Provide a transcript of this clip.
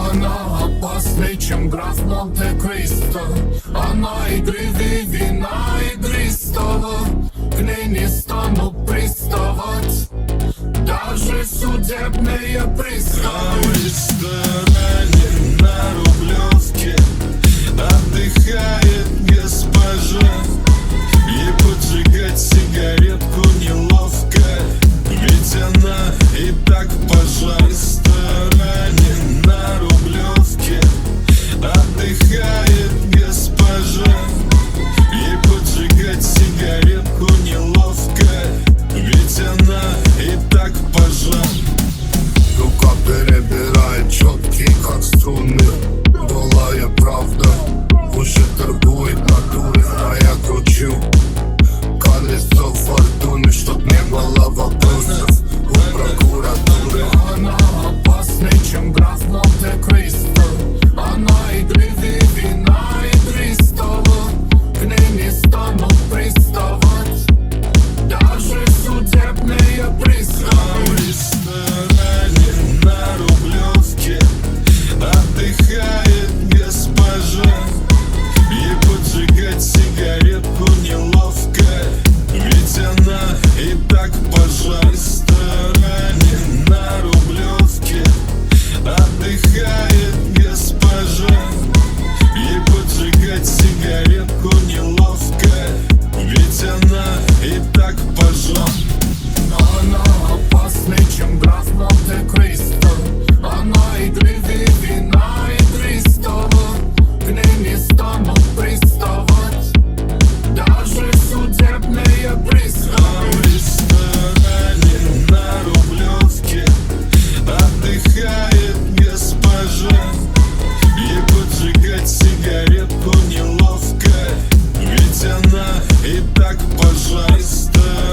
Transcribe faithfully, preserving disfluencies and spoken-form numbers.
Она опасней, чем граф Монте-Кристо. Она игривее вина игристого. К ней не станут приставать даже судебные приставы. А в ресторане на Рублевке отдыхает госпожа. Ей поджигать сигаретку неловко, ведь она и так пожар. В ресторане на Рублевке отдыхает госпожа. Ей поджигать сигаретку неловко, ведь она и так пожар. Рука перебирает четкие, как струны. Голая правда уже торгует натуры, а я кручу колесо фортуны, чтоб не было вопросов у прокуратуры. Она опасней, чем граф Монте-Кристо. Она игривее вина игристого. К ней не станут приставать даже судебные приставы. А в ресторане на Рублевке отдыхает госпожа. Ей поджигать сигаретку неловко, ведь она и так пожар. В ресторане на Рублевке отдыхает госпожа. Ей поджигать сигаретку неловко, ведь она и так пожар. Она опасней, чем граф Монте-Кристо. Она игривее вина игристого. К ней не станут приставать даже судебные А приставы. в ресторане на Рублевке отдыхает госпожа. Ей поджигать сигаретку неловко, ведь она и так пожар. В